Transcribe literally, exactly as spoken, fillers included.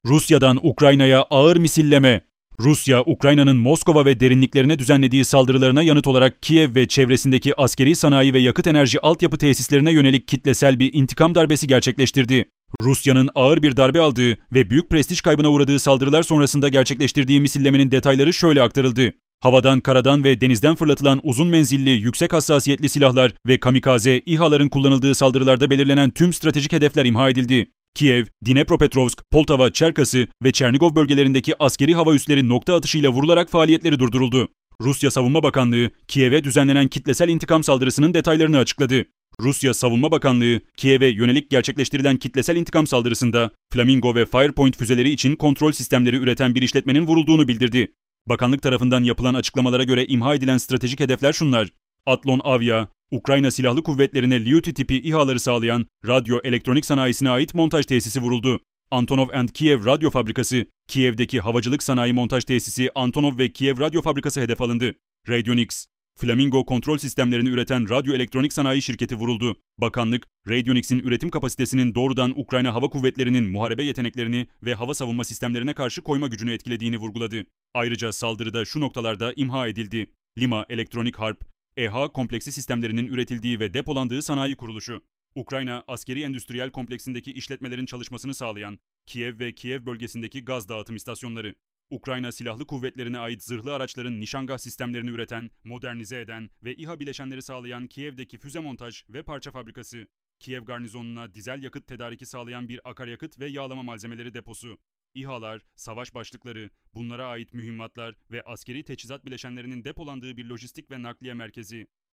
Rusya'dan Ukrayna'ya ağır misilleme. Rusya, Ukrayna'nın Moskova ve derinliklerine düzenlediği saldırılarına yanıt olarak Kiev ve çevresindeki askeri sanayi ve yakıt enerji altyapı tesislerine yönelik kitlesel bir intikam darbesi gerçekleştirdi. Rusya'nın ağır bir darbe aldığı ve büyük prestij kaybına uğradığı saldırılar sonrasında gerçekleştirdiği misillemenin detayları şöyle aktarıldı. Havadan, karadan ve denizden fırlatılan uzun menzilli, yüksek hassasiyetli silahlar ve kamikaze İHA'ların kullanıldığı saldırılarda belirlenen tüm stratejik hedefler imha edildi. Kiev, Dnepropetrovsk, Poltava, Çerkası ve Çernigov bölgelerindeki askeri hava üsleri nokta atışıyla vurularak faaliyetleri durduruldu. Rusya Savunma Bakanlığı, Kiev'e düzenlenen kitlesel intikam saldırısının detaylarını açıkladı. Rusya Savunma Bakanlığı, Kiev'e yönelik gerçekleştirilen kitlesel intikam saldırısında Flamingo ve Firepoint füzeleri için kontrol sistemleri üreten bir işletmenin vurulduğunu bildirdi. Bakanlık tarafından yapılan açıklamalara göre imha edilen stratejik hedefler şunlar: Atlon Avia, Ukrayna Silahlı Kuvvetleri'ne Lyuti tipi İHA'ları sağlayan radyo elektronik sanayisine ait montaj tesisi vuruldu. Antonov and Kiev Radyo Fabrikası, Kiev'deki havacılık sanayi montaj tesisi Antonov ve Kiev Radyo Fabrikası hedef alındı. Radionics, Flamingo kontrol sistemlerini üreten radyo elektronik sanayi şirketi vuruldu. Bakanlık, Radionics'in üretim kapasitesinin doğrudan Ukrayna Hava Kuvvetleri'nin muharebe yeteneklerini ve hava savunma sistemlerine karşı koyma gücünü etkilediğini vurguladı. Ayrıca saldırıda şu noktalarda imha edildi: Lima Elektronik Harp, EHA kompleksi sistemlerinin üretildiği ve depolandığı sanayi kuruluşu, Ukrayna Askeri Endüstriyel Kompleksindeki işletmelerin çalışmasını sağlayan Kiev ve Kiev bölgesindeki gaz dağıtım istasyonları, Ukrayna Silahlı Kuvvetlerine ait zırhlı araçların nişangah sistemlerini üreten, modernize eden ve İHA bileşenleri sağlayan Kiev'deki füze montaj ve parça fabrikası, Kiev garnizonuna dizel yakıt tedariki sağlayan bir akaryakıt ve yağlama malzemeleri deposu, İHA'lar, savaş başlıkları, bunlara ait mühimmatlar ve askeri teçhizat bileşenlerinin depolandığı bir lojistik ve nakliye merkezi,